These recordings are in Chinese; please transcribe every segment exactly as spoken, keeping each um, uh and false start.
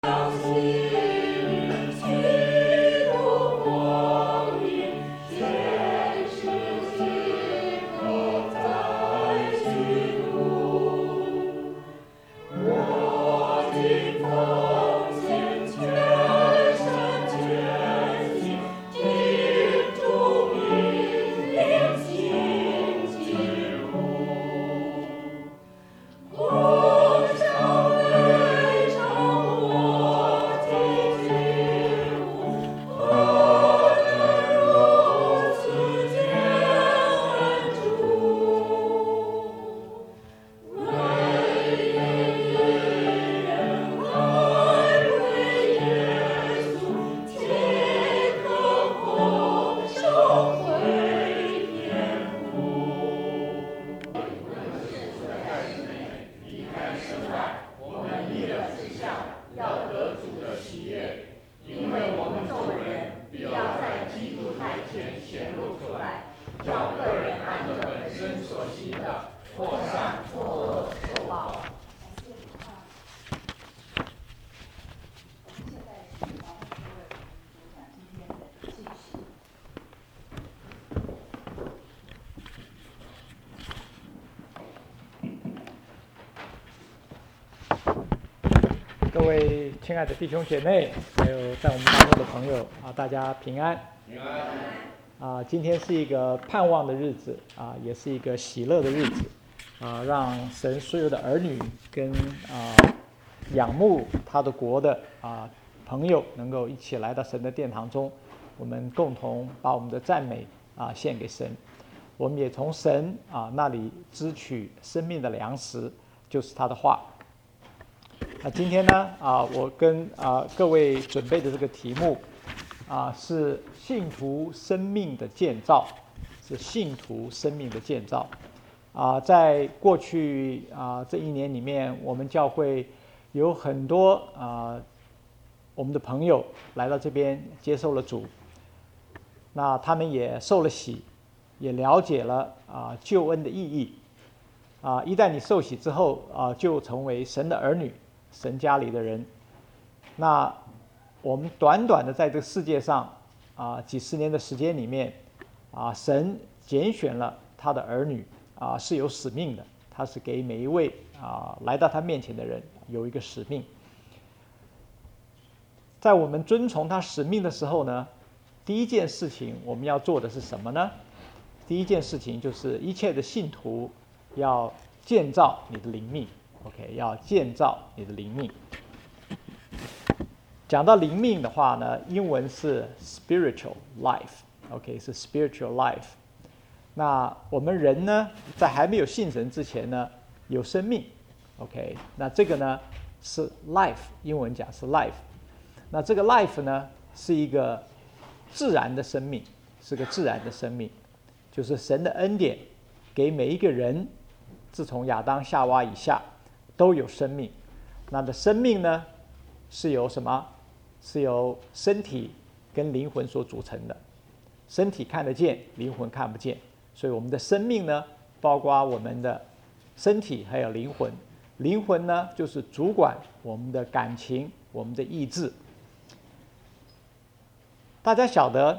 各位亲爱的弟兄姐妹，还有在我们当中的朋友啊，大家平安。 平安。 啊，今天是一个盼望的日子啊，也是一个喜乐的日子啊，让神所有的儿女跟啊仰慕他的国的啊朋友能够一起来到神的殿堂中，我们共同把我们的赞美啊献给神。我们也从神啊那里支取生命的粮食，就是他的话。那今天呢啊，我跟啊各位准备的这个题目啊是信徒生命的建造，是信徒生命的建造。啊，在过去啊这一年里面，我们教会有很多啊我们的朋友来到这边接受了主，那他们也受了洗，也了解了啊救恩的意义。啊，一旦你受洗之后啊，就成为神的儿女。神家里的人，那我们短短的在这个世界上啊几十年的时间里面啊，神拣选了他的儿女啊是有使命的，他是给每一位啊来到他面前的人有一个使命。在我们遵从他使命的时候呢，第一件事情我们要做的是什么呢？第一件事情就是一切的信徒要建造你的灵命。OK， 要建造你的灵命。讲到灵命的话呢，英文是 spiritual life，OK， 是 spiritual life。那我们人呢，在还没有信神之前呢，有生命 ，OK， 那这个呢是 life， 英文讲是 life。那这个 life 呢是一个自然的生命，是个自然的生命，就是神的恩典给每一个人，自从亚当夏娃以下。都有生命，那的生命呢，是由什么？是由身体跟灵魂所组成的。身体看得见，灵魂看不见，所以我们的生命呢，包括我们的身体还有灵魂。灵魂呢，就是主管我们的感情、我们的意志。大家晓得，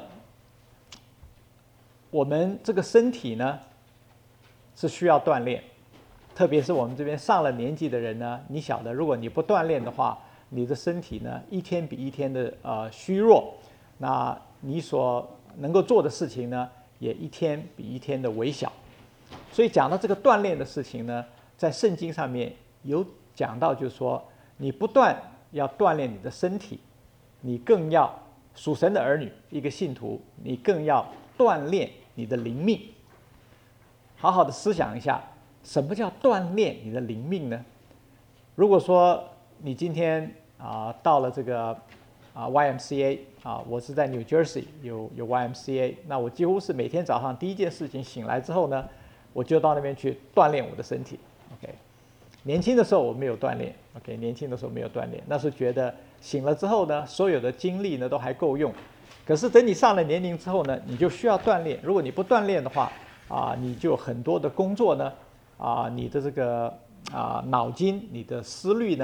我们这个身体呢，是需要锻炼。特别是我们这边上了年纪的人呢，你晓得，如果你不锻炼的话，你的身体呢一天比一天的呃虚弱，那你所能够做的事情呢，也一天比一天的微小。所以讲到这个锻炼的事情呢，在圣经上面有讲到，就是说你不断要锻炼你的身体，你更要属神的儿女，一个信徒，你更要锻炼你的灵命。好好的思想一下。什么叫锻炼你的灵命呢？如果说你今天啊、呃、到了这个啊、呃、Y M C A 啊、呃，我是在 New Jersey 有有 Y M C A， 那我几乎是每天早上第一件事情醒来之后呢，我就到那边去锻炼我的身体。OK， 年轻的时候我没有锻炼 ，OK， 年轻的时候没有锻炼，那是觉得醒了之后呢，所有的精力呢都还够用。可是等你上了年龄之后呢，你就需要锻炼。如果你不锻炼的话啊、呃，你就有很多的工作呢。啊，你的这个啊脑筋，你的思虑呢，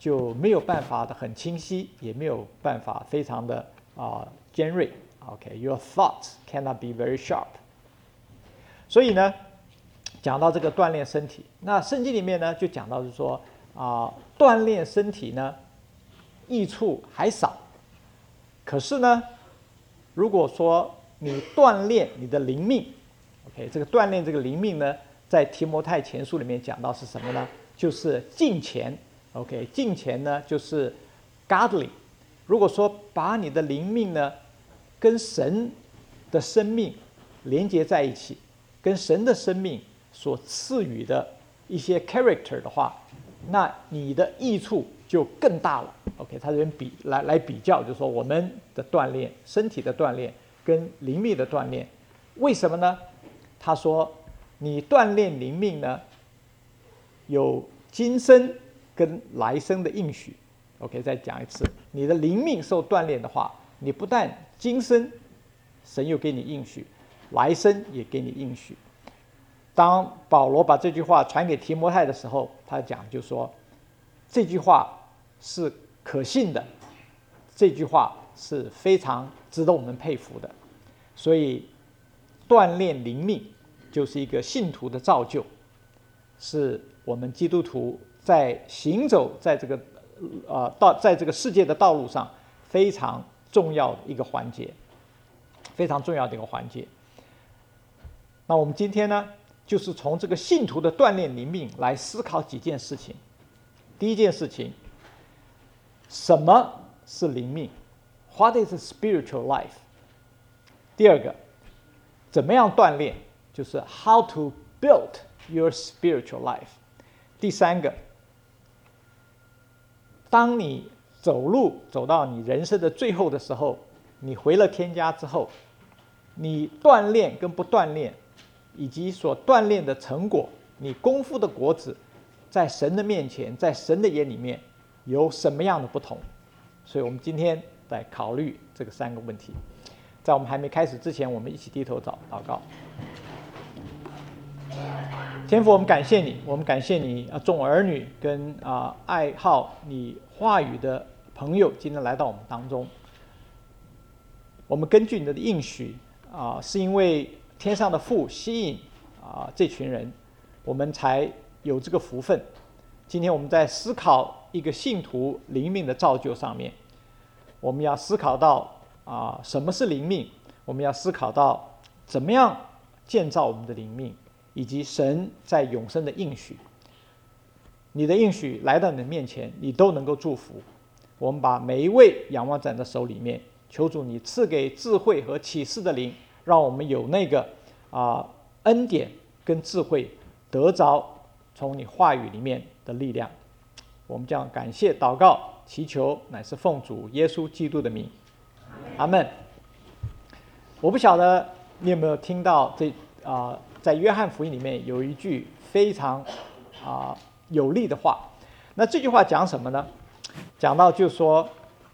就没有办法的很清晰，也没有办法非常的啊、呃、尖锐。OK，your、okay, thoughts cannot be very sharp。所以呢，讲到这个锻炼身体，那圣经里面呢就讲到是说啊、呃，锻炼身体呢益处还少，可是呢，如果说你锻炼你的灵命 ，OK， 这个锻炼这个灵命呢，在提摩太前书里面讲到是什么呢？就是敬虔 ，OK， 敬虔呢就是 godly。如果说把你的灵命呢跟神的生命连接在一起，跟神的生命所赐予的一些 character 的话，那你的益处就更大了。OK， 他这边比来来比较，就是说我们的锻炼，身体的锻炼跟灵命的锻炼，为什么呢？他说，你锻炼灵命呢，有今生跟来生的应许。OK， 再讲一次，你的灵命受锻炼的话，你不但今生神又给你应许，来生也给你应许。当保罗把这句话传给提摩太的时候，他讲就说，这句话是可信的，这句话是非常值得我们佩服的。所以锻炼灵命就是一个信徒的造就，是我们基督徒在行走在这个呃道在这个世界的道路上非常重要的一个环节，非常重要的一个环节。那我们今天呢，就是从这个信徒的锻炼灵命来思考几件事情。第一件事情，什么是灵命 ？What is a spiritual life？ 第二个，怎么样锻炼？就是 how to build your spiritual life。第三个，当你走路走到你人生的最后的时候，你回了天家之后，你锻炼跟不锻炼，以及所锻炼的成果，你功夫的果子，在神的面前，在神的眼里面有什么样的不同？所以我们今天在考虑这个三个问题。在我们还没开始之前，我们一起低头祷祷告。天父，我们感谢你，我们感谢你啊，众儿女跟啊、呃、爱好你话语的朋友，今天来到我们当中。我们根据你的应许啊、呃，是因为天上的父吸引啊、呃、这群人，我们才有这个福分。今天我们在思考一个信徒灵命的造就上面，我们要思考到啊、呃、什么是灵命，我们要思考到怎么样建造我们的灵命，以及神在永生的应许。你的应许来到你的面前，你都能够祝福。我们把每一位仰望在你的手里面，求主你赐给智慧和启示的灵，让我们有那个啊、呃、恩典跟智慧，得着从你话语里面的力量。我们将感谢祷告祈求，乃是奉主耶稣基督的名，阿们。我不晓得你有没有听到这啊、呃，在约翰福音里面有一句非常啊、呃、有力的话。那这句话讲什么呢？讲到就说，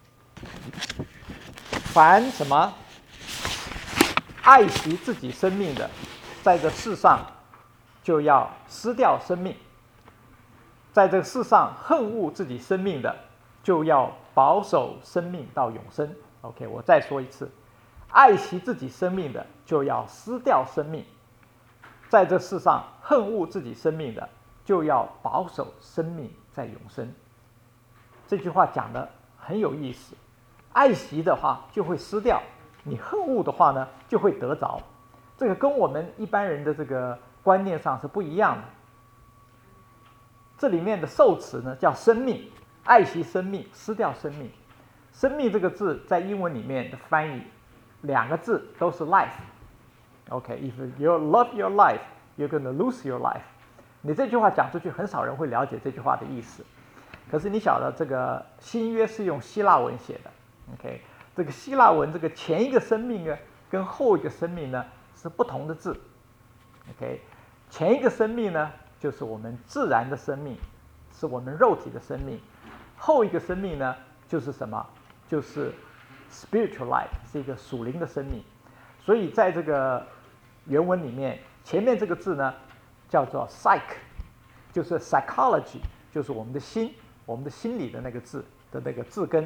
凡什么爱惜自己生命的，在这世上就要失掉生命；在这个世上恨恶自己生命的，就要保守生命到永生。OK， 我再说一次，爱惜自己生命的，就要失掉生命；在这世上恨恶自己生命的，就要保守生命在永生。这句话讲得很有意思，爱惜的话就会失掉，你恨恶的话呢就会得着。这个跟我们一般人的这个观念上是不一样的。这里面的受词呢叫生命，爱惜生命，失掉生命。生命这个字在英文里面的翻译，两个字都是 life。OK，if you love your life, you're gonna lose your life。你这句话讲出去，很少人会了解这句话的意思。可是你晓得，这个新约是用希腊文写的 ，OK， 这个希腊文这个前一个生命呢，跟后一个生命呢是不同的字 ，OK， 前一个生命呢就是我们自然的生命，是我们肉体的生命；后一个生命呢就是什么？就是 spiritual life， 是一个属灵的生命。所以在这个原文里面，前面这个字呢叫做 psyche， 就是 psychology， 就是我们的心。 我们的心里的那个字的那个字根。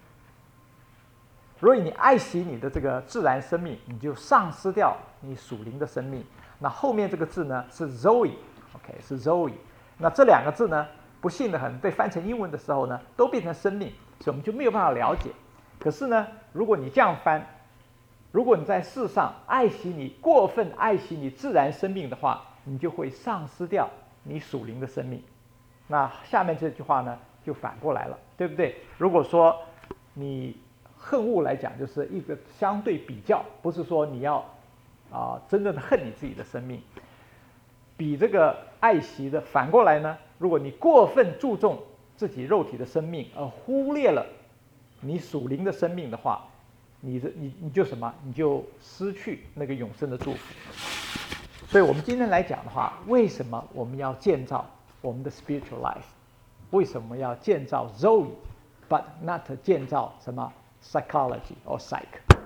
如果你爱惜你的这个自然生命，你就丧失掉你属灵的生命。那后面这个字呢是 Zoe，OK， 是 Zoe。那这两个字呢，不幸的很，被翻成英文的时候呢，都变成生命，所以我们就没有办法了解。可是呢，如果你这样翻，如果你在世上爱惜你过分爱惜你自然生命的话，你就会丧失掉你属灵的生命。那下面这句话呢，就反过来了，对不对？如果说你恨恶来讲，就是一个相对比较，不是说你要啊、呃、真正的恨你自己的生命。比这个爱惜的反过来呢，如果你过分注重自己肉体的生命，而忽略了你属灵的生命的话，你的你你就什么？你就失去那个永生的祝福。所以我们今天来讲的话，为什么我们要建造我们的 spiritual life？ 为什么要建造 Zoe， but not 建造什么 psychology or psych？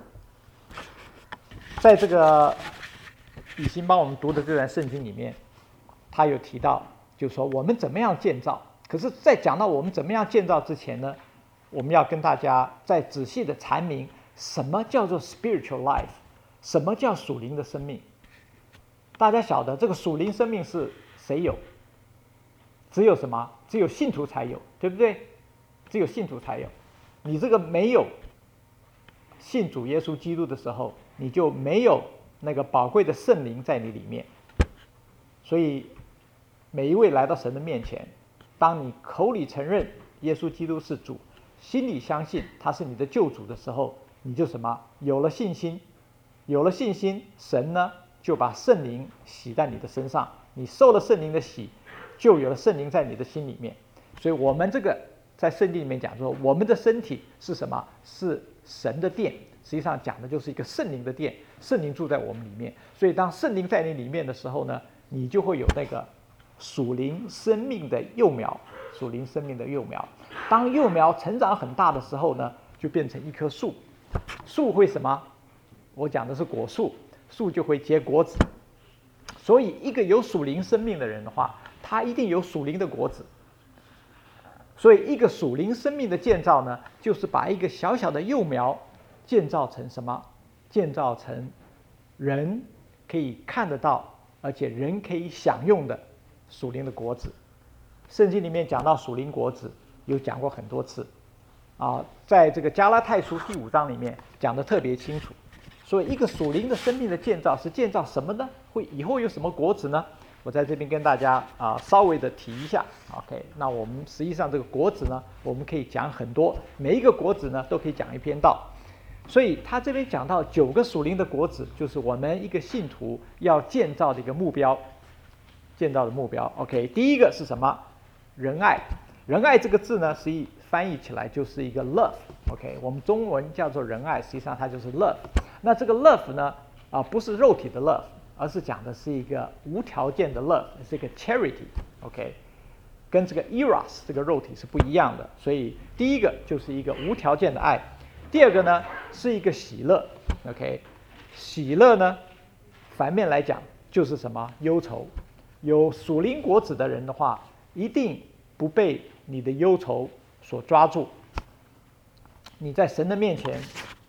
在这个以心帮我们读的这段圣经里面，他有提到，就是说我们怎么样建造。可是，在讲到我们怎么样建造之前呢，我们要跟大家再仔细的阐明什么叫做 spiritual life， 什么叫属灵的生命。大家晓得这个属灵生命是谁有？只有什么？只有信徒才有，对不对？只有信徒才有。你这个没有信主耶稣基督的时候，你就没有那个宝贵的圣灵在你里面。所以每一位来到神的面前，当你口里承认耶稣基督是主，心里相信他是你的救主的时候，你就什么？有了信心。有了信心，神呢就把圣灵洗在你的身上，你受了圣灵的洗，就有了圣灵在你的心里面。所以我们这个在圣经里面讲说，我们的身体是什么？是神的殿，实际上讲的就是一个圣灵的殿，圣灵住在我们里面。所以当圣灵在你里面的时候呢，你就会有那个属灵生命的幼苗，属灵生命的幼苗。当幼苗成长很大的时候呢，就变成一棵树。树会什么？我讲的是果树，树就会结果子。所以一个有属灵生命的人的话，他一定有属灵的果子。所以一个属灵生命的建造呢，就是把一个小小的幼苗建造成什么？建造成人可以看得到，而且人可以享用的属灵的果子。圣经里面讲到属灵果子，有讲过很多次啊，在这个加拉太书第五章里面讲得特别清楚。所以一个属灵的生命的建造是建造什么呢？会以后有什么果子呢？我在这边跟大家啊稍微的提一下 ，OK。那我们实际上这个果子呢，我们可以讲很多，每一个果子呢都可以讲一篇道。所以他这边讲到九个属灵的果子，就是我们一个信徒要建造的一个目标，建造的目标。OK， 第一个是什么？仁爱。仁爱这个字呢，实际翻译起来就是一个 love。OK， 我们中文叫做仁爱，实际上它就是 love。那这个 love 呢，啊，不是肉体的 love， 而是讲的是一个无条件的 love， 是一个 charity。OK， 跟这个 eros 这个肉体是不一样的。所以第一个就是一个无条件的爱，第二个呢是一个喜乐。OK， 喜乐呢，反面来讲就是什么？忧愁。有属灵果子的人的话，一定不被你的忧愁所抓住。你在神的面前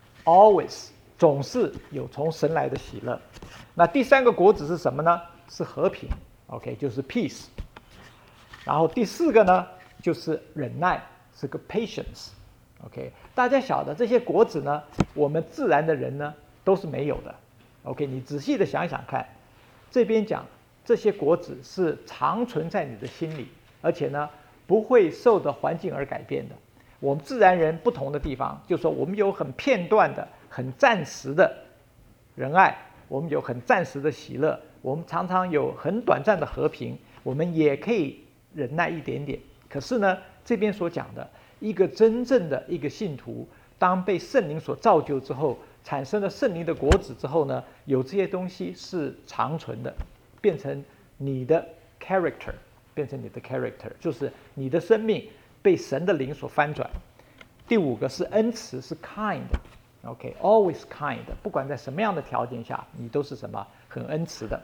always 总是有从神来的喜乐。那第三个果子是什么呢？是和平。 OK， 就是 peace。 然后第四个呢就是忍耐，是个 patience。 OK， 大家晓得这些果子呢，我们自然的人呢都是没有的。 OK， 你仔细的想想看，这边讲这些果子是长存在你的心里，而且呢不会受的环境而改变的。我们自然人不同的地方，就是说我们有很片段的、很暂时的仁爱，我们有很暂时的喜乐，我们常常有很短暂的和平，我们也可以忍耐一点点。可是呢，这边所讲的一个真正的一个信徒，当被圣灵所造就之后，产生了圣灵的果子之后呢，有这些东西是长存的，变成你的 character， 变成你的 character， 就是你的生命被神的灵所翻转。第五个是恩慈，是 kind。OK， always kind， 不管在什么样的条件下，你都是什么？很恩慈的。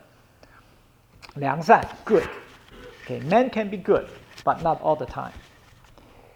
良善 good。OK， man can be good，but not all the time。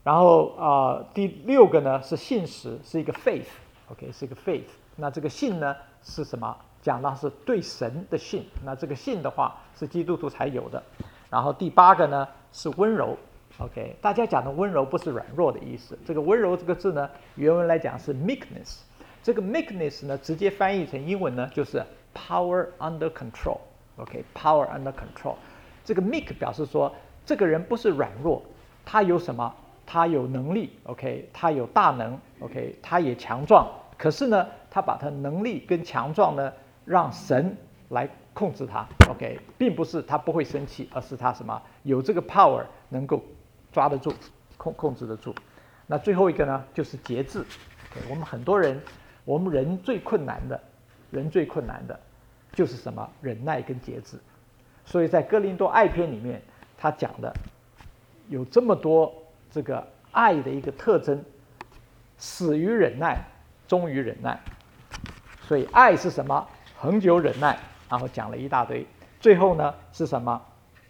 然后啊、呃，第六个呢是信实，是一个 faith，OK， 是一个 faith。那这个信呢是什么？讲到是对神的信。那这个信的话是基督徒才有的。然后第八个呢是温柔 ，OK， 大家讲的温柔不是软弱的意思。这个温柔这个字呢，原文来讲是 meekness。这个 meekness 呢，直接翻译成英文呢就是 power under control，OK，power under control。这个 meek 表示说这个人不是软弱，他有什么？他有能力 ，OK， 他有大能 ，OK， 他也强壮。可是呢，他把他能力跟强壮呢，让神来控制他 ，OK， 并不是他不会生气，而是他什么有这个 power 能够抓得住、控控制得住。那最后一个呢，就是节制。OK， 我们很多人，我们人最困难的，人最困难的就是什么？忍耐跟节制。所以在哥林多爱篇里面，他讲的有这么多这个爱的一个特征，始于忍耐，终于忍耐。所以爱是什么？恒久忍耐，然后讲了一大堆。最后呢是什么？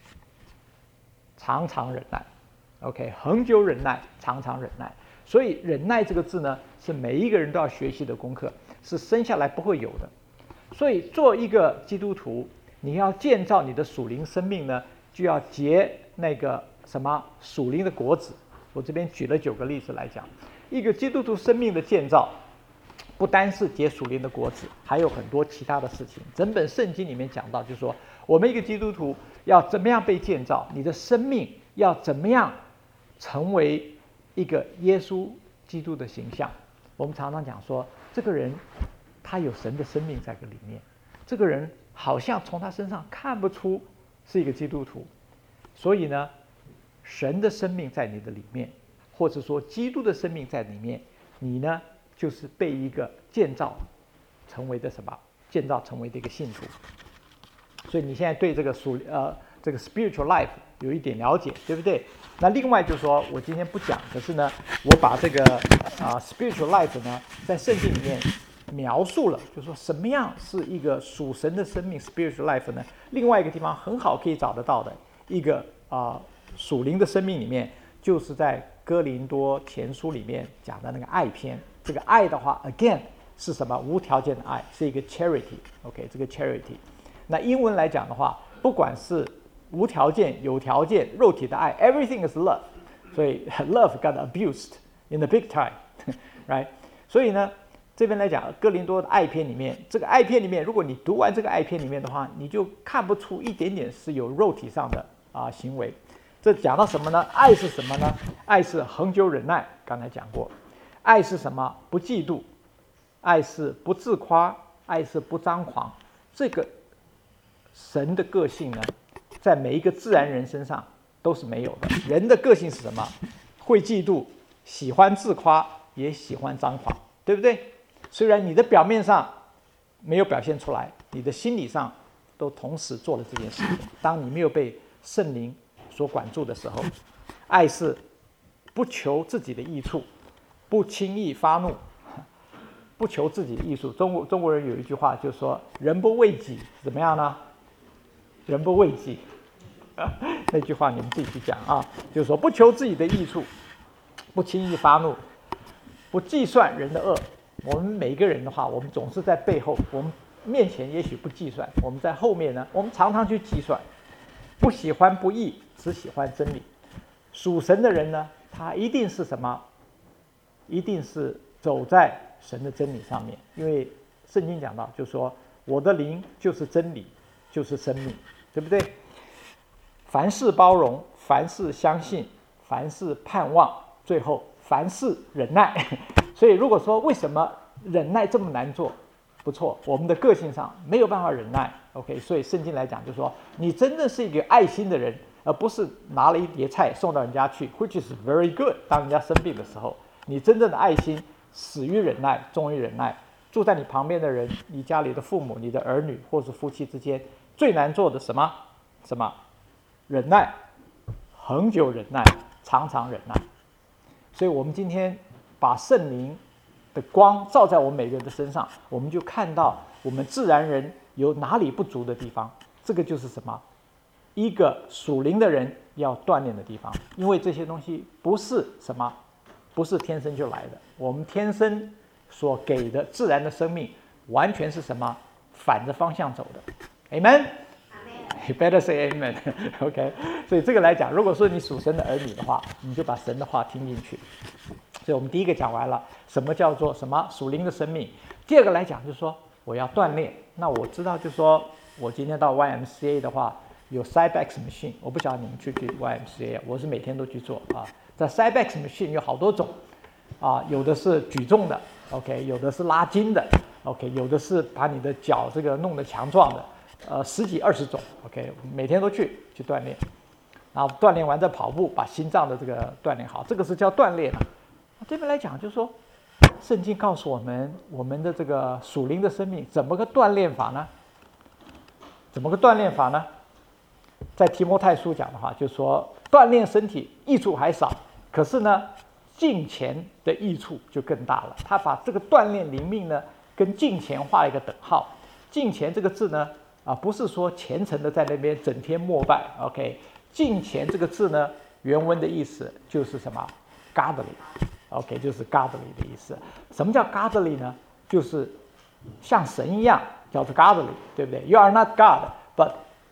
常常忍耐。OK， 恒久忍耐，常常忍耐。所以忍耐这个字呢，是每一个人都要学习的功课，是生下来不会有的。所以做一个基督徒，你要建造你的属灵生命呢，就要结那个什么属灵的果子。我这边举了九个例子来讲，一个基督徒生命的建造，不单是结属灵的果子，还有很多其他的事情。整本圣经里面讲到，就是说我们一个基督徒要怎么样被建造，你的生命要怎么样成为一个耶稣基督的形象。我们常常讲说，这个人他有神的生命在这里面，这个人好像从他身上看不出是一个基督徒。所以呢，神的生命在你的里面，或者说基督的生命在里面，你呢就是被一个建造成为的什么？建造成为的一个信徒。所以你现在对这个属呃这个 spiritual life 有一点了解，对不对？那另外就是说我今天不讲，可是呢，我把这个啊、呃、spiritual life 呢，在圣经里面描述了，就是说什么样是一个属神的生命 spiritual life 呢？另外一个地方很好可以找得到的一个啊、呃、属灵的生命里面，就是在哥林多前书里面讲的那个爱篇。这个爱的话 ，again 是什么？无条件的爱，是一个 charity。OK， 这个 charity。那英文来讲的话，不管是无条件、有条件、肉体的爱 ，everything is love。所以 love got abused in the big time，right？ 所以呢，这边来讲，哥林多的爱篇里面，这个爱篇里面，如果你读完这个爱篇里面的话，你就看不出一点点是有肉体上的啊、呃、行为。这讲到什么呢？爱是什么呢？爱是恒久忍耐，刚才讲过。爱是什么？不嫉妒，爱是不自夸，爱是不张狂。这个神的个性呢，在每一个自然人身上都是没有的。人的个性是什么？会嫉妒，喜欢自夸，也喜欢张狂，对不对？虽然你的表面上没有表现出来，你的心理上都同时做了这件事情。当你没有被圣灵所管住的时候，爱是不求自己的益处，不轻易发怒，不求自己的益处。中国中国人有一句话，就是说“人不为己，怎么样呢？人不为己。”那句话你们自己去讲啊，就是说不求自己的益处，不轻易发怒，不计算人的恶。我们每一个人的话，我们总是在背后，我们面前也许不计算，我们在后面呢，我们常常去计算。不喜欢不义，只喜欢真理。属神的人呢，他一定是什么？一定是走在神的真理上面，因为圣经讲到，就是说我的灵就是真理，就是生命，对不对？凡事包容，凡事相信，凡事盼望，最后凡事忍耐。所以如果说为什么忍耐这么难做，不错，我们的个性上没有办法忍耐。OK， 所以圣经来讲，就是说你真正是一个爱心的人，而不是拿了一碟菜送到人家去 ，which is very good。当人家生病的时候，你真正的爱心始于忍耐，终于忍耐。住在你旁边的人，你家里的父母、你的儿女，或是夫妻之间，最难做的什么？什么？忍耐，恒久忍耐，常常忍耐。所以我们今天把圣灵的光照在我们每个人的身上，我们就看到我们自然人有哪里不足的地方。这个就是什么？ 一个属灵的人要锻炼的地方，因为这些东西不是什么，不是天生就来的。我们天生所给的自然的生命，完全是什么？反着方向走的。Amen。You better say amen 。OK， 所以这个来讲，如果说你属神的儿女的话，你就把神的话听进去。所以我们第一个讲完了，什么叫做什么属灵的生命。第二个来讲就是说，我要锻炼。那我知道就是说我今天到 Y M C A 的话，有 Cybex machine， 我不晓得你们去不去 Y M C A， 我是每天都去做啊。在 Cybex machine 有好多种啊，有的是举重的 ，OK， 有的是拉筋的 ，OK， 有的是把你的脚这个弄得强壮的，呃，十几二十种 ，OK， 每天都去去锻炼，然后锻炼完再跑步，把心脏的这个锻炼好，这个是叫锻炼啊。这边来讲就是说，圣经告诉我们，我们的这个属灵的生命怎么个锻炼法呢？怎么个锻炼法呢？在提摩太书讲的话，就是说锻炼身体益处还少，可是呢，敬虔的益处就更大了。他把这个锻炼灵命呢，跟敬虔画了一个等号。敬虔这个字呢，啊，不是说虔诚的在那边整天膜拜 ，OK。敬虔这个字呢，原文的意思就是什么 ？godly，OK， 就是 godly 的意思。什么叫 godly 呢？就是像神一样，叫做 godly， 对不对 ？You are not God, but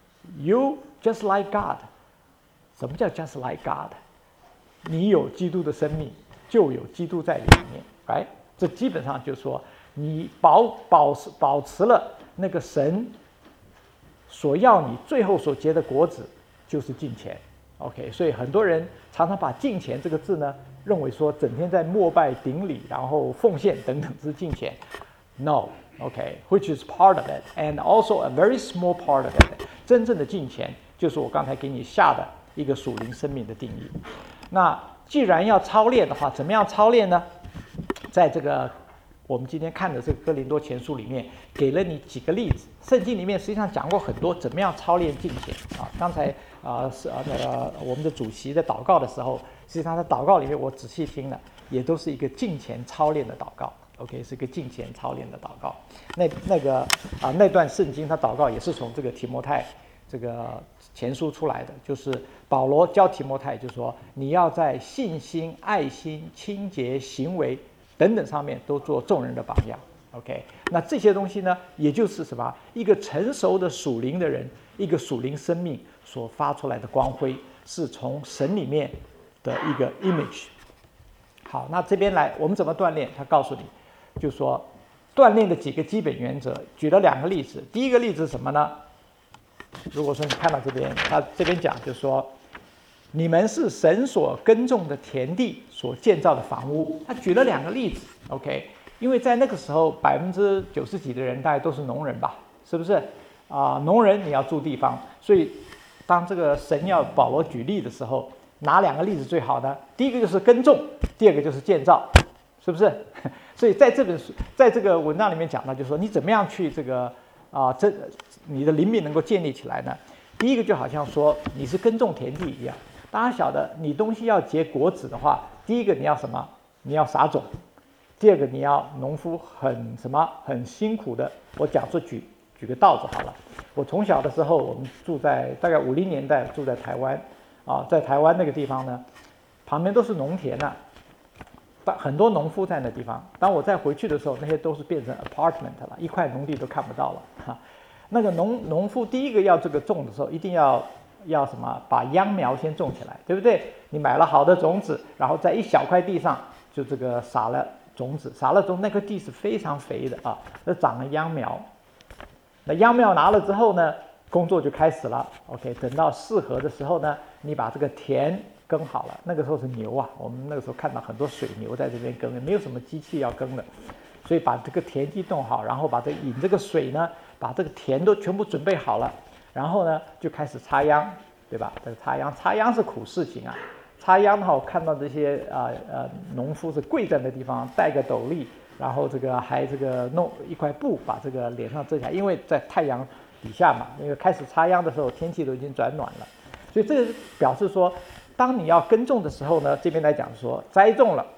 you just like God。什么叫 just like God？ 你有基督的生命，就有基督在里面，哎，这基本上就是说，你保保持保持了那个神所要你最后所结的果子，就是敬虔。OK， 所以很多人常常把敬虔这个字呢，认为说整天在膜拜顶礼，然后奉献等等是敬虔。No。Okay, which is part of it, and also a very small part of it. 真正的敬虔就是我刚才给你下的一个属灵生命的定义。那既然要操练的话，怎么样操练呢？在这个我们今天看的这个哥林多前书里面，给了你几个例子。圣经里面实际上讲过很多怎么样操练敬虔啊。刚才啊是啊那个我们的主席在祷告的时候，实际上在祷告里面我仔细听了，也都是一个敬虔操练的祷告。OK， 是一个敬虔操练的祷告。那那个啊，那段圣经他祷告也是从这个提摩太这个前书出来的，就是保罗教提摩太，就是说你要在信心、爱心、清洁、行为等等上面都做众人的榜样。OK， 那这些东西呢，也就是什么？一个成熟的属灵的人，一个属灵生命所发出来的光辉，是从神里面的一个 image。好，那这边来我们怎么锻炼？他告诉你。就说锻炼的几个基本原则，举了两个例子。第一个例子是什么呢？如果说你看到这边，他这边讲就是说，你们是神所耕种的田地所建造的房屋。他举了两个例子 ，OK， 因为在那个时候百分之九十几的人大概都是农人吧，是不是啊、呃？农人你要住地方，所以当这个神要保罗举例的时候，哪两个例子最好呢？第一个就是耕种，第二个就是建造，是不是？所以在这本书，在这个文章里面讲到，就是说你怎么样去这个啊、呃，这你的灵命能够建立起来呢？第一个就好像说你是耕种田地一样，大家晓得你东西要结果子的话，第一个你要什么？你要撒种，第二个你要农夫很什么很辛苦的。我讲说举举个道子好了，我从小的时候我们住在大概五零年代住在台湾啊，在台湾那个地方呢，旁边都是农田呐、啊。很多农夫在那地方，当我再回去的时候，那些都是变成 apartment 了，一块农地都看不到了。哈，那个农农夫第一个要这个种的时候，一定要要什么？把秧苗先种起来，对不对？你买了好的种子，然后在一小块地上就这个撒了种子，撒了种，那个地是非常肥的啊，那长了秧苗。那秧苗拿了之后呢，工作就开始了。OK， 等到适合的时候呢，你把这个田耕好了，那个时候是牛啊，我们那个时候看到很多水牛在这边耕，没有什么机器要耕的，所以把这个田地弄好，然后把这引这个水呢，把这个田都全部准备好了，然后呢就开始插秧，对吧？这个插秧，插秧是苦事情啊。插秧的话，我看到这些啊 呃, 呃农夫是跪在那地方，戴个斗笠，然后这个还这个弄一块布把这个脸上遮起来，因为在太阳底下嘛，因为开始插秧的时候天气都已经转暖了，所以这个表示说。当你要耕种的时候呢，这边来讲说栽种了，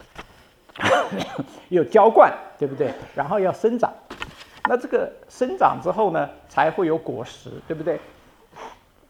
有浇灌，对不对？然后要生长，那这个生长之后呢，才会有果实，对不对？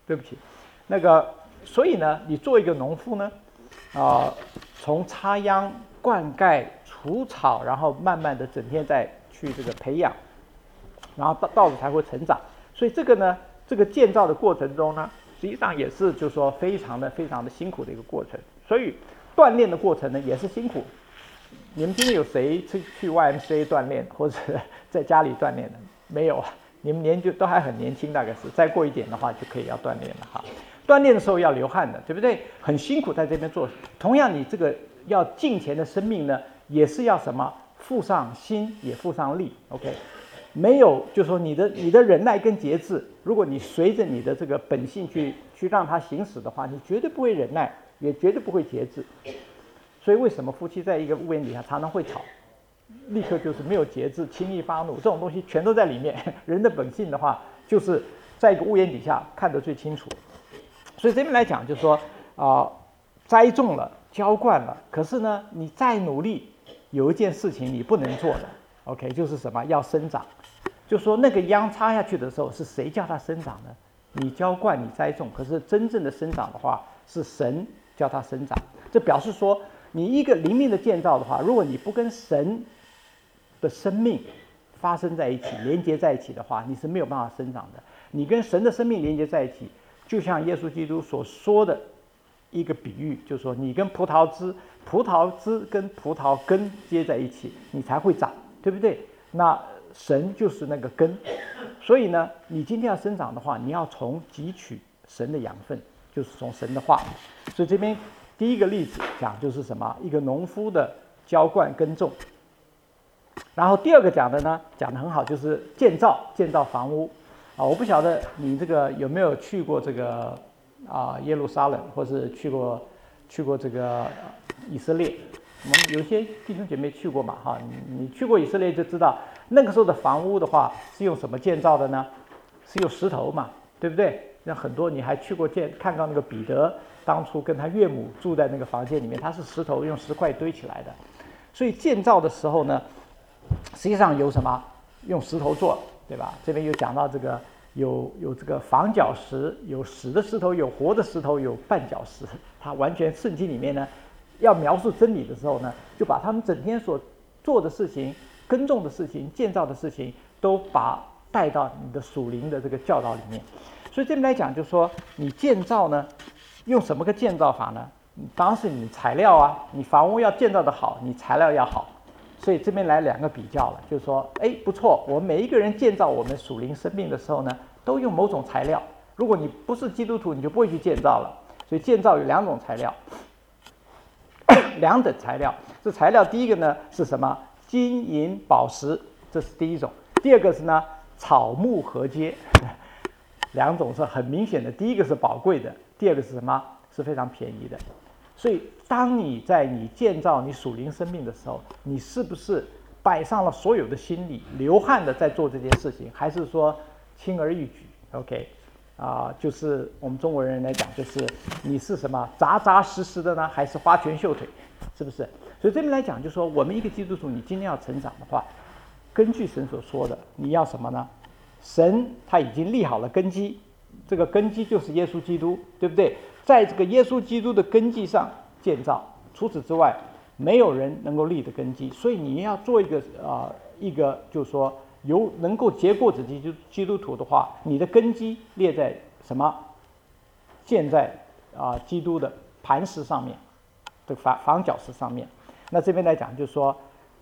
对不起，那个，所以呢，你做一个农夫呢，啊、呃，从插秧、灌溉、除草，然后慢慢的整天再去这个培养，然后稻稻子才会成长。所以这个呢，这个建造的过程中呢，实际上也是就是说非常的非常的辛苦的一个过程。所以锻炼的过程呢也是辛苦。你们今天有谁去去 Y M C A 锻炼，或者在家里锻炼的？没有啊。你们年纪都还很年轻，大概是再过一点的话就可以要锻炼了哈。锻炼的时候要流汗的，对不对？很辛苦在这边做。同样，你这个要敬虔的生命呢，也是要什么？付上心，也付上力。OK， 没有，就是说你的你的忍耐跟节制，如果你随着你的这个本性去去让它行使的话，你绝对不会忍耐，也绝对不会节制。所以为什么夫妻在一个屋檐底下常常会吵？立刻就是没有节制，轻易发怒，这种东西全都在里面。人的本性的话，就是在一个屋檐底下看得最清楚。所以这边来讲，就是说啊、呃，栽种了，浇灌了，可是呢，你再努力，有一件事情你不能做的 ，OK， 就是什么？要生长。就说那个秧插下去的时候，是谁叫它生长呢？你浇灌，你栽种，可是真正的生长的话，是神叫它生长。这表示说，你一个灵命的建造的话，如果你不跟神的生命发生在一起，连接在一起的话，你是没有办法生长的。你跟神的生命连接在一起，就像耶稣基督所说的一个比喻，就是说你跟葡萄枝，葡萄枝跟葡萄根接在一起，你才会长，对不对？那神就是那个根，所以呢，你今天要生长的话，你要从汲取神的养分，就是从神的话。所以这边第一个例子讲就是什么？一个农夫的浇灌耕种。然后第二个讲的呢，讲得很好，就是建造建造房屋啊。我不晓得你这个有没有去过这个啊耶路撒冷，或是去过去过这个以色列。我们有些弟兄姐妹去过嘛哈，你你去过以色列就知道，那个时候的房屋的话是用什么建造的呢？是用石头嘛，对不对？那很多你还去过见看到那个彼得当初跟他岳母住在那个房间里面，他是石头用石块堆起来的。所以建造的时候呢，实际上有什么？用石头做，对吧？这边有讲到这个有有这个房角石，有死的石头，有活的石头，有绊脚石。它完全圣经里面呢，要描述真理的时候呢，就把他们整天所做的事情、耕种的事情、建造的事情，都把带到你的属灵的这个教导里面。所以这边来讲，就是说你建造呢，用什么个建造法呢？当然是你材料啊，你房屋要建造的好，你材料要好。所以这边来两个比较了，就是说，哎，不错，我们每一个人建造我们属灵生命的时候呢，都用某种材料。如果你不是基督徒，你就不会去建造了。所以建造有两种材料，两等材料。这材料第一个呢是什么？金银宝石，这是第一种。第二个是呢草木合接，两种是很明显的。第一个是宝贵的，第二个是什么？是非常便宜的。所以当你在你建造你属灵生命的时候，你是不是摆上了所有的心力，流汗的在做这件事情，还是说轻而易举 ？OK， 啊、呃，就是我们中国人来讲，就是你是什么扎扎实实的呢，还是花拳绣腿，是不是？所以这边来讲，就是说我们一个基督徒，你今天要成长的话，根据神所说的，你要什么呢？神他已经立好了根基，这个根基就是耶稣基督，对不对？在这个耶稣基督的根基上建造，除此之外，没有人能够立的根基。所以你要做一个啊、呃，一个就是说有能够结果子的基督基督徒的话，你的根基列在什么？建在啊、呃、基督的磐石上面，这个房房角石上面。那这边来讲，就是说，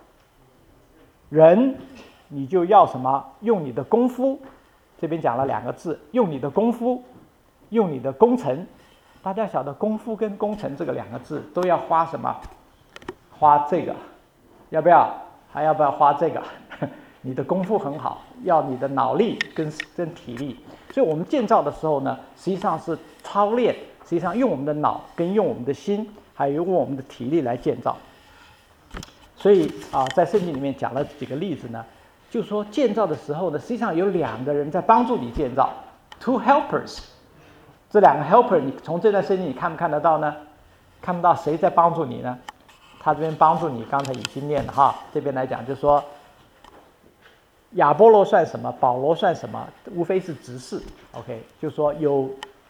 人你就要什么？用你的功夫。这边讲了两个字，用你的功夫，用你的工程。大家晓得功夫跟工程这个两个字都要花什么？花这个，要不要？还要不要花这个？你的功夫很好，要你的脑力跟跟体力。所以我们建造的时候呢，实际上是操练，实际上用我们的脑跟用我们的心，还有用我们的体力来建造。所以啊，在圣经里面讲了几个例子呢，就是说建造的时候呢，实际上有两个人在帮助你建造 ，two helpers。这两个 helper， 你从这段圣经你看不看得到呢？看不到谁在帮助你呢？他这边帮助你，刚才已经念了哈。这边来讲，就是说亚波罗算什么，保罗算什么，无非是执事。OK， 就是说有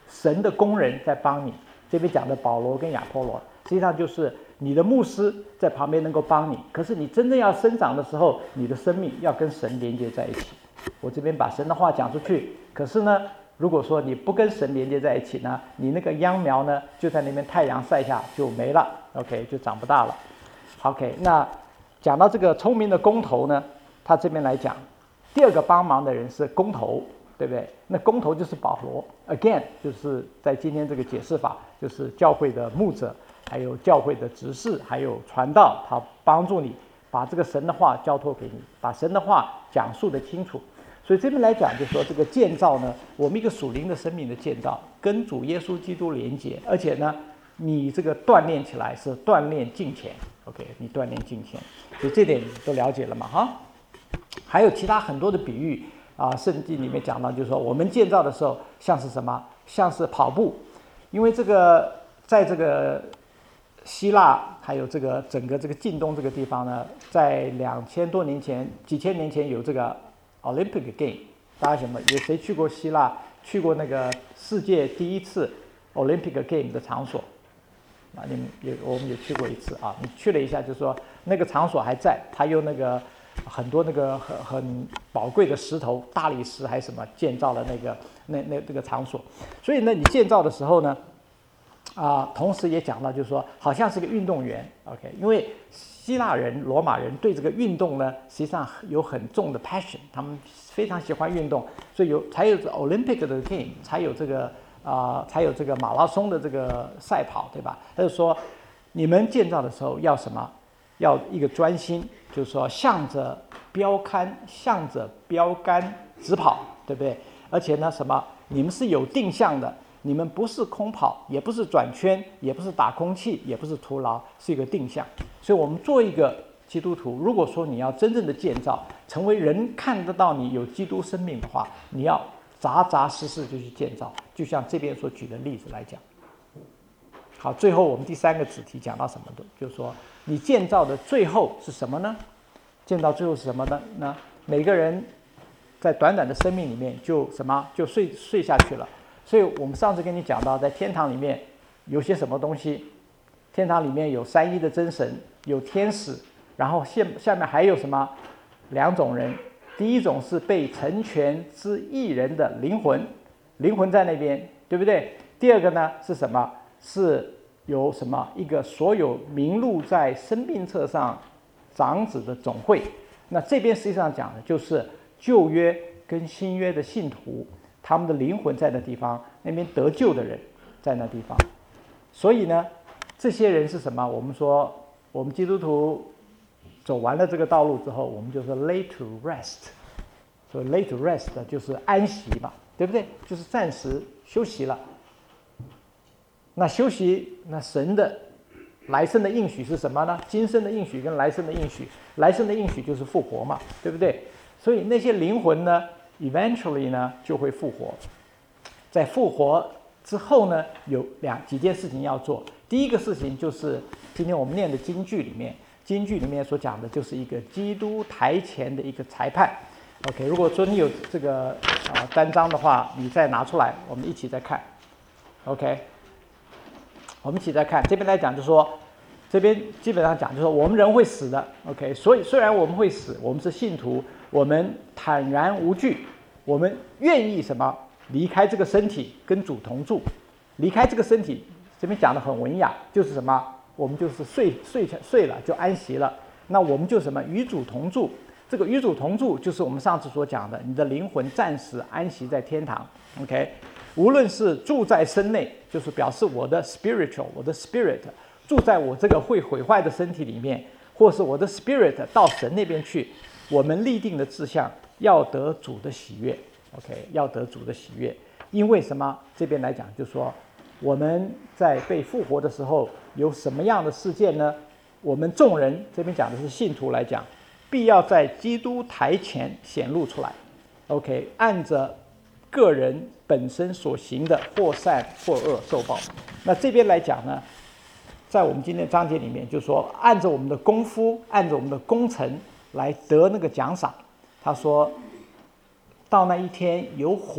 神的工人在帮你。这边讲的保罗跟亚波罗，实际上就是你的牧师在旁边能够帮你，可是你真正要生长的时候，你的生命要跟神连接在一起。我这边把神的话讲出去，可是呢，如果说你不跟神连接在一起呢，你那个秧苗呢就在那边太阳晒下就没了 ，OK 就长不大了。OK， 那讲到这个聪明的工头呢，他这边来讲，第二个帮忙的人是工头，对不对？那工头就是保罗 ，again 就是在今天这个解释法，就是教会的牧者，还有教会的执事，还有传道，他帮助你把这个神的话交托给你，把神的话讲述得清楚。所以这边来讲，就是说这个建造呢，我们一个属灵的生命的建造，跟主耶稣基督连结，而且呢，你这个锻炼起来是锻炼敬虔 ，OK， 你锻炼敬虔，所以这点都了解了嘛，哈。还有其他很多的比喻啊，圣经里面讲到，就是说我们建造的时候像是什么？像是跑步，因为这个在这个希腊还有这个整个这个近东这个地方呢，在两千多年前、几千年前有这个 Olympic Game， 大家什么？有谁去过希腊？去过那个世界第一次 Olympic Game 的场所？啊，你们也我们也去过一次啊。你去了一下，就是说那个场所还在，它用那个很多那个很很宝贵的石头，大理石还是什么建造了那个那那这个场所。所以呢，你建造的时候呢，啊，同时也讲到，就是说好像是个运动员 ，OK， 因为希腊人、罗马人对这个运动呢，实际上有很重的 passion， 他们非常喜欢运动，所以有才有 Olympic 的 game， 才有这个啊、呃，才有这个马拉松的这个赛跑，对吧？他就说，你们建造的时候要什么？要一个专心，就是说向着标杆、向着标杆直跑，对不对？而且呢，什么？你们是有定向的。你们不是空跑，也不是转圈，也不是打空气，也不是徒劳，是一个定向。所以我们做一个基督徒，如果说你要真正的建造，成为人看得到你有基督生命的话，你要扎扎实实就去建造。就像这边所举的例子来讲。好，最后我们第三个子题讲到什么的，就是说你建造的最后是什么呢？建造最后是什么呢？呢？每个人在短短的生命里面就什么就睡睡下去了。所以我们上次跟你讲到，在天堂里面有些什么东西？天堂里面有三一的真神，有天使，然后下下面还有什么？两种人，第一种是被成全之义人的灵魂，灵魂在那边，对不对？第二个呢是什么？是有什么一个所有名录在生命册上长子的总会。那这边实际上讲的就是旧约跟新约的信徒。他们的灵魂在那地方，那边得救的人在那地方，所以呢，这些人是什么？我们说，我们基督徒走完了这个道路之后，我们就说 lay to rest， 所以 lay to rest 就是安息嘛，对不对？就是暂时休息了。那休息，那神的来生的应许是什么呢？今生的应许跟来生的应许，来生的应许就是复活嘛，对不对？所以那些灵魂呢？Eventually 呢就会复活，在复活之后呢，有两几件事情要做。第一个事情就是今天我们念的经句里面，经句里面所讲的就是一个基督台前的一个裁判。OK， 如果说你有这个啊、呃、单张的话，你再拿出来，我们一起再看。OK， 我们一起再看。这边来讲就是说，这边基本上讲就是说我们人会死的。OK， 所以虽然我们会死，我们是信徒。我们坦然无惧，我们愿意什么？离开这个身体，跟主同住。离开这个身体，这边讲的很文雅，就是什么？我们就是睡睡睡了就安息了。那我们就什么？与主同住。这个与主同住，就是我们上次所讲的，你的灵魂暂时安息在天堂。OK， 无论是住在身内，就是表示我的 spiritual， 我的 spirit 住在我这个会毁坏的身体里面，或是我的 spirit 到神那边去。我们立定的志向要得主的喜悦 ，OK， 要得主的喜悦。因为什么？这边来讲，就是说我们在被复活的时候有什么样的事件呢？我们众人这边讲的是信徒来讲，必要在基督台前显露出来 ，OK， 按着个人本身所行的或善或恶受报。那这边来讲呢，在我们今天的章节里面，就是说按着我们的功夫，按着我们的工程。来得那个奖赏，他说到那一天有火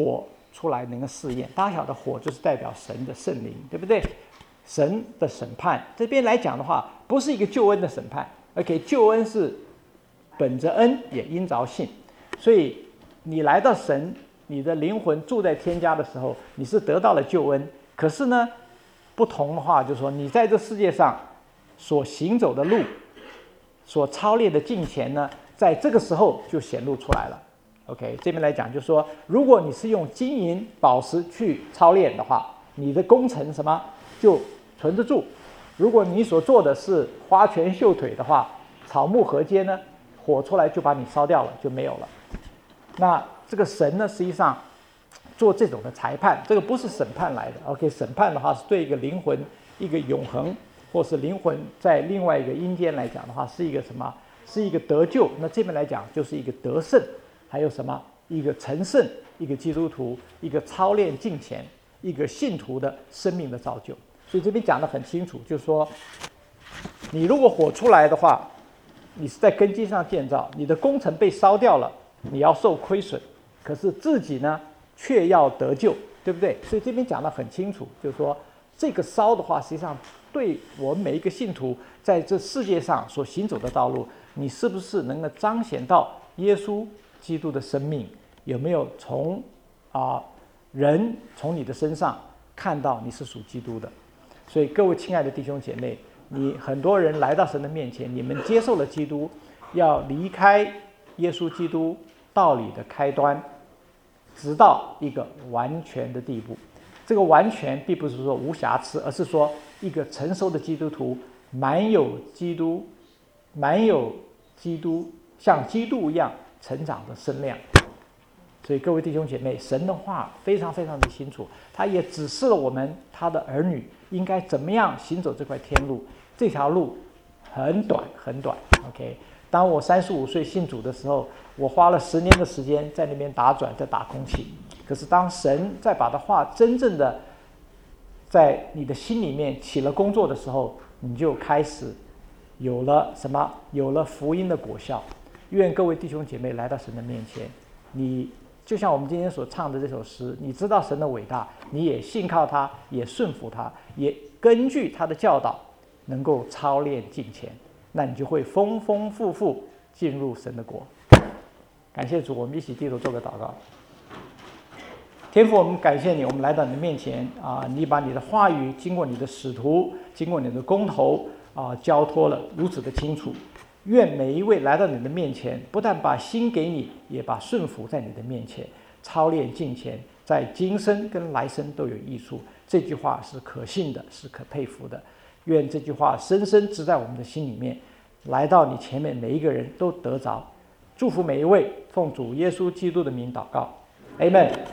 出来能够试验。大家晓得火就是代表神的圣灵，对不对？神的审判这边来讲的话，不是一个救恩的审判 ，OK， 救恩是本着恩也因着信，所以你来到神，你的灵魂住在天家的时候，你是得到了救恩。可是呢，不同的话就是说，你在这世界上所行走的路，所操练的敬虔呢，在这个时候就显露出来了。OK， 这边来讲就是说，如果你是用金银宝石去操练的话，你的工程什么就存得住。如果你所做的是花拳绣腿的话，草木合接呢，火出来就把你烧掉了，就没有了。那这个神呢，实际上做这种的裁判，这个不是审判来的。OK， 审判的话是对一个灵魂、一个永恒，或是灵魂在另外一个阴间来讲的话，是一个什么？是一个得救。那这边来讲就是一个得胜，还有什么？一个成圣，一个基督徒，一个操练敬虔，一个信徒的生命的造就。所以这边讲得很清楚，就是说，你如果火出来的话，你是在根基上建造，你的工程被烧掉了，你要受亏损，可是自己呢却要得救，对不对？所以这边讲得很清楚，就是说这个烧的话，实际上对我们每一个信徒在这世界上所行走的道路，你是不是能够彰显到耶稣基督的生命？有没有从啊、呃、人从你的身上看到你是属基督的？所以各位亲爱的弟兄姐妹，你很多人来到神的面前，你们接受了基督，要离开耶稣基督道理的开端，直到一个完全的地步。这个完全并不是说无瑕疵，而是说一个成熟的基督徒，满有基督，满有基督像基督一样成长的身量。所以各位弟兄姐妹，神的话非常非常的清楚，他也指示了我们他的儿女应该怎么样行走这块天路。这条路很短很短 OK， 当我三十五岁信主的时候，我花了十年的时间在那边打转，在打空气。可是当神再把的话真正的在你的心里面起了工作的时候，你就开始有了什么？有了福音的果效。愿各位弟兄姐妹来到神的面前，你就像我们今天所唱的这首诗，你知道神的伟大，你也信靠他，也顺服他，也根据他的教导能够操练敬虔，那你就会丰丰富富进入神的国。感谢主，我们一起低头做个祷告。天父，我们感谢你，我们来到你的面前啊，你把你的话语经过你的使徒，经过你的工头啊，交托了如此的清楚。愿每一位来到你的面前，不但把心给你，也把顺服在你的面前，操练敬虔，在今生跟来生都有益处。这句话是可信的，是可佩服的。愿这句话深深植在我们的心里面，来到你前面每一个人都得着。祝福每一位，奉主耶稣基督的名祷告 Amen。